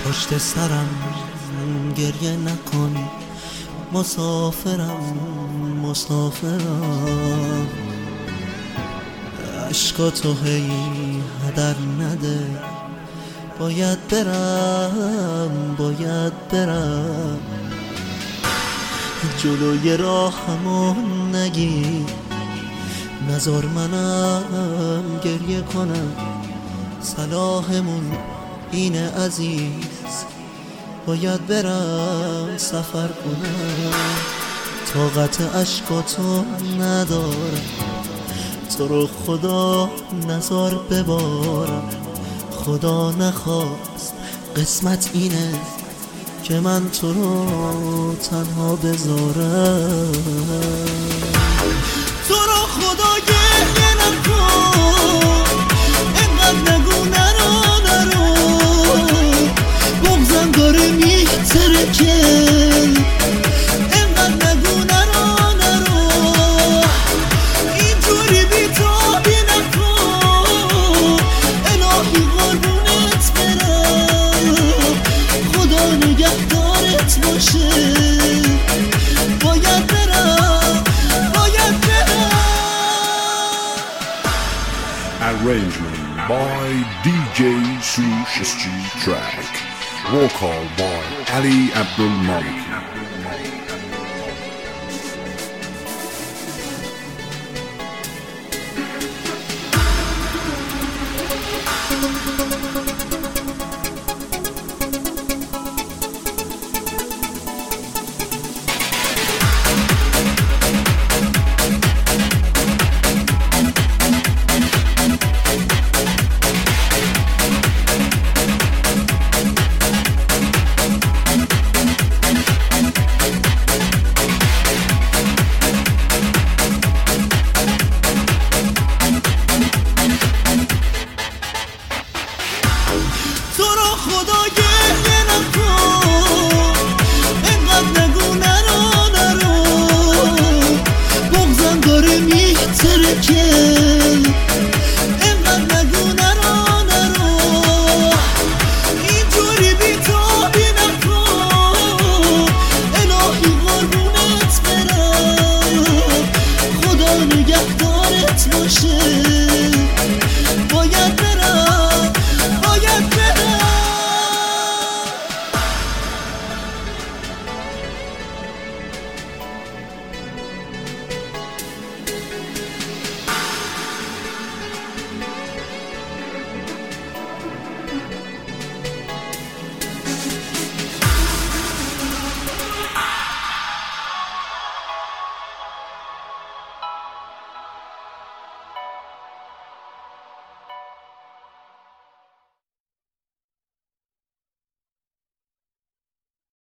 پشت سرم گریه نکن، مسافرم مسافرم. عشقاتو هی هدر نده، باید برم باید برم. جلوی راهمو نگی، نذار منم گریه کنم. صلاحمون اینه عزیز، باید برم سفر کنم. طاقت عشقاتو ندارم، تو رو خدا نذار ببارم. خدا نخواست قسمت اینه که من تو رو تنها بذارم. تو رو خدا گریه نکن، اینقدر نگو نرو نرو. بغضم داره میترکه، اینقدر نگو نرو نرو. اینجوری بی‌تابی نکن، الهی قربونت برم. خدا نگهدارت باشه، باید برم باید برم. Arrangement by DJ Sush Street Track. Vocal by Ali Abdul Malik.